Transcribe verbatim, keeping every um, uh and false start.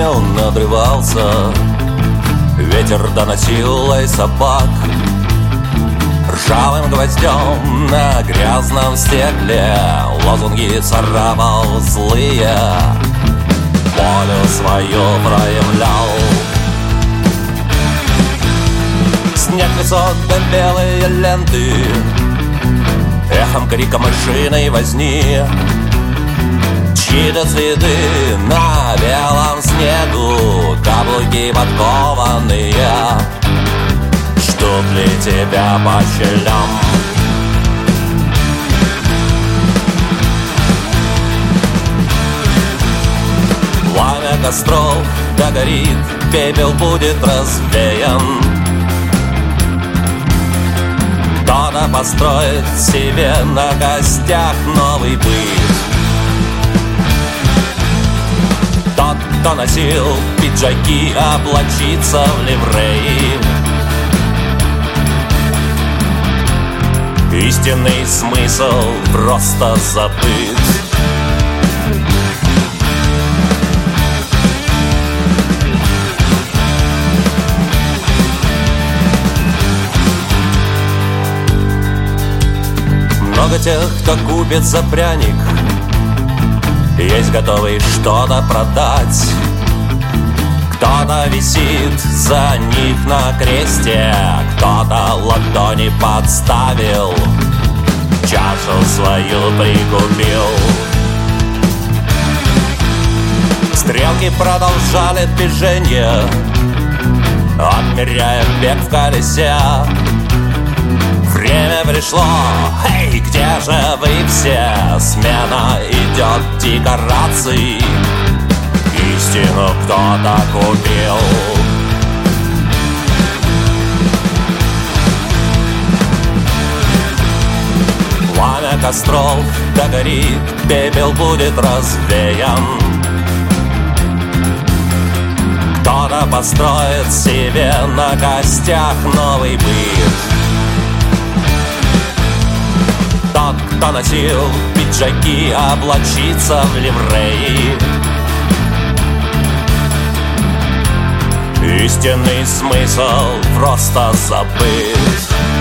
шумел, надрывался. Ветер доносил лай собак. Ржавым гвоздем на грязном стекле лозунги царапал злые. Волю свою проявлял. Снег, песок да белые ленты, эхом крика машины возни. Чьи-то следы на белом снегу, каблуки подкованные, ждут ли тебя по щелям. Пламя костров догорит, пепел будет развеян. Кто-то построит себе на костях новый быт. Тот, кто носил пиджаки, облачится в ливреи. Истинный смысл просто забыт. Много тех, кто купит за пряник, есть готовый что-то продать. Кто-то висит за них на кресте, кто-то ладони подставил, чашу свою прикупил. Стрелки продолжали движение, отмеряя бег в колесе. Время пришло, эй, где же вы все? Смена идет декораций, истину кто-то купил. Пламя костров догорит, пепел будет развеян. Кто-то построит себе на костях новый быт. Тот, кто носил пиджаки, облачится в ливреи. Истинный смысл просто забыт.